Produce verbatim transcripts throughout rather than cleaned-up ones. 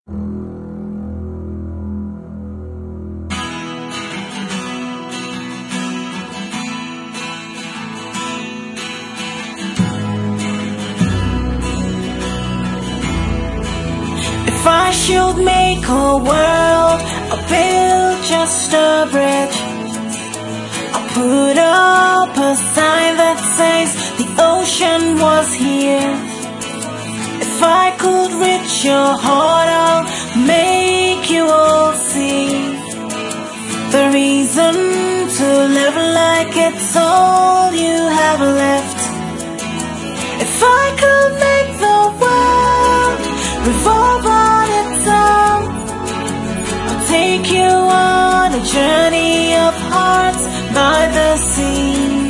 If I should make a world, I'll build just a bridge. I'll put up a sign that says the ocean was here. If I could reach your heart, I'll make you all see the reason to live like it's all you have left. If I could make the world revolve on its own, I'll take you on a journey of hearts by the seas.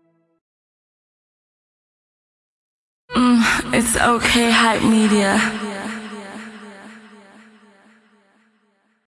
It's okay, Hype Media.